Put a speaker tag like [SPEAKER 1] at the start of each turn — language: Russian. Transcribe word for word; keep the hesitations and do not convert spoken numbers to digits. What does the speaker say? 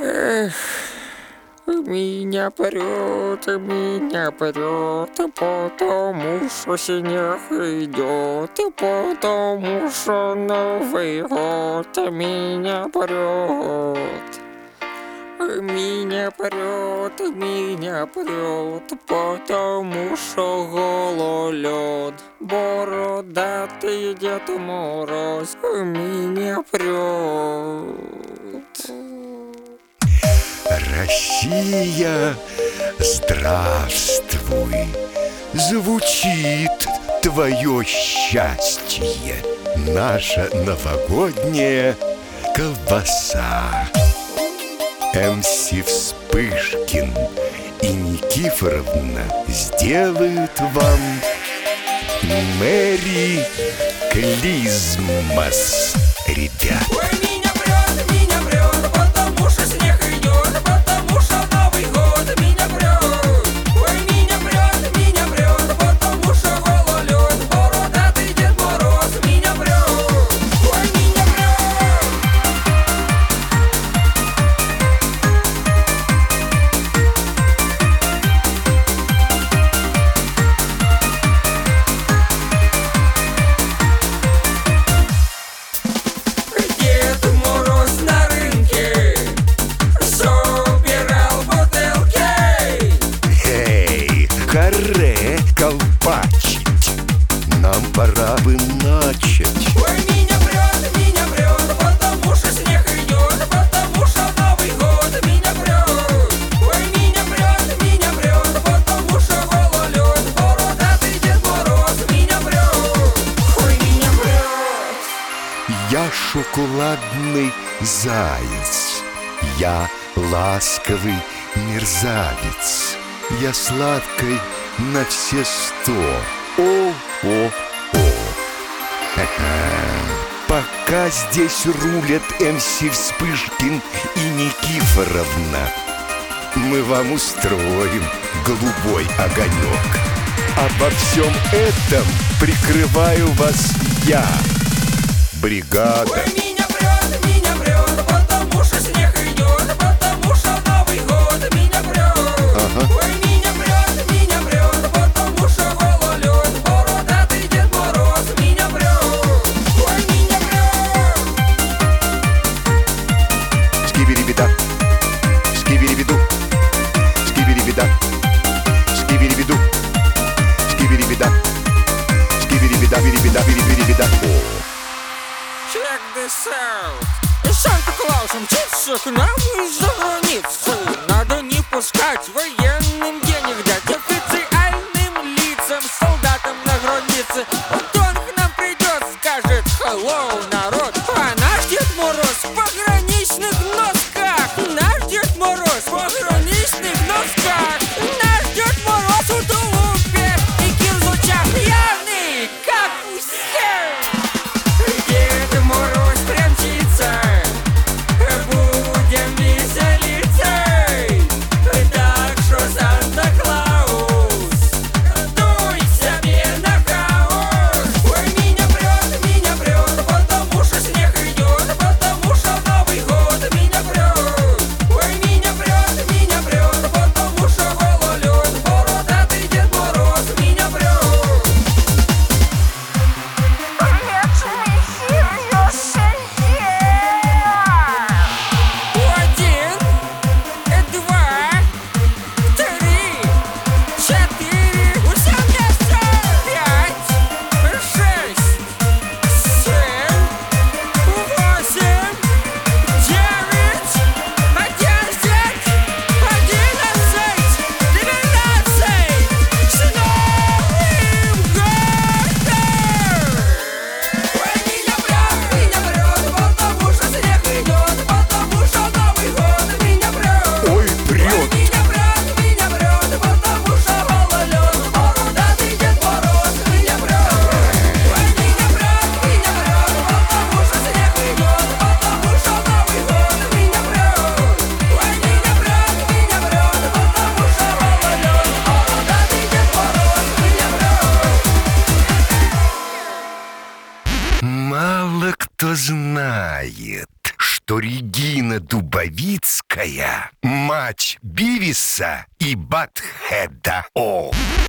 [SPEAKER 1] Эх, меня прет, меня прет, потому что снег идет, потому что Новый год меня прет. Меня прет, меня прет, потому что гололед. Бородатый Дед Мороз меня прет.
[SPEAKER 2] Россия, здравствуй! Звучит твое счастье, наша новогодняя колбаса. эм си Вспышкин и Никифоровна сделают вам Мэри Клизмас, ребят.
[SPEAKER 3] Ой, меня прет, меня прет, потому что снег идет, потому что Новый год меня прет. Ой, меня прет, меня прет, потому что гололед, бородатый Дед Мороз меня прет. Ой, меня прет. Дед Мороз на рынке собирал бутылки.
[SPEAKER 2] Эй, харе колпачить, нам пора бы начать.
[SPEAKER 3] Ой, меня прет, меня прет, потому что снег идет, потому что Новый год меня прет. Ой, меня прет, меня прет, потому что гололед, бородатый Дед Мороз меня прет. Ой, меня прет.
[SPEAKER 2] Я шоколадный заяц, я ласковый мерзавец, я сладкой на все сто. О-о-о. Пока здесь рулят эм си Вспышкин и Никифоровна, мы вам устроим голубой огонек. Обо всем этом прикрываю вас я, бригада.
[SPEAKER 3] Ой, меня прет, меня прет, потому что снег идет, потому что Новый год меня прет.
[SPEAKER 2] Ага.
[SPEAKER 3] Ой, меня прет, меня прет, потому что гололед, бородатый Дед Мороз меня прет. Ой, меня прет.
[SPEAKER 2] Скибири-бида, скибири-биду, скибири-бида, скибири-биду, скибири-бида, скибири-бида, бири-бида, бири-бири-бида. О,
[SPEAKER 1] Check this out. Санта-Клаус мчится к нам из-за границы. Надо не пускать военным денег дать, официальным лицам, солдатам на границе. Вот он к нам придет, скажет hello, народ. А наш Дед Мороз в пограничных носках. Наш Дед Мороз в пограничных носках. Наш Дед Мороз в тулупе и кирзучах пьяный, как у всех.
[SPEAKER 3] Дед Мороз примчится, будем веселиться. Так что
[SPEAKER 4] что Регина Дубовицкая — мать Бивиса и Батхеда. О!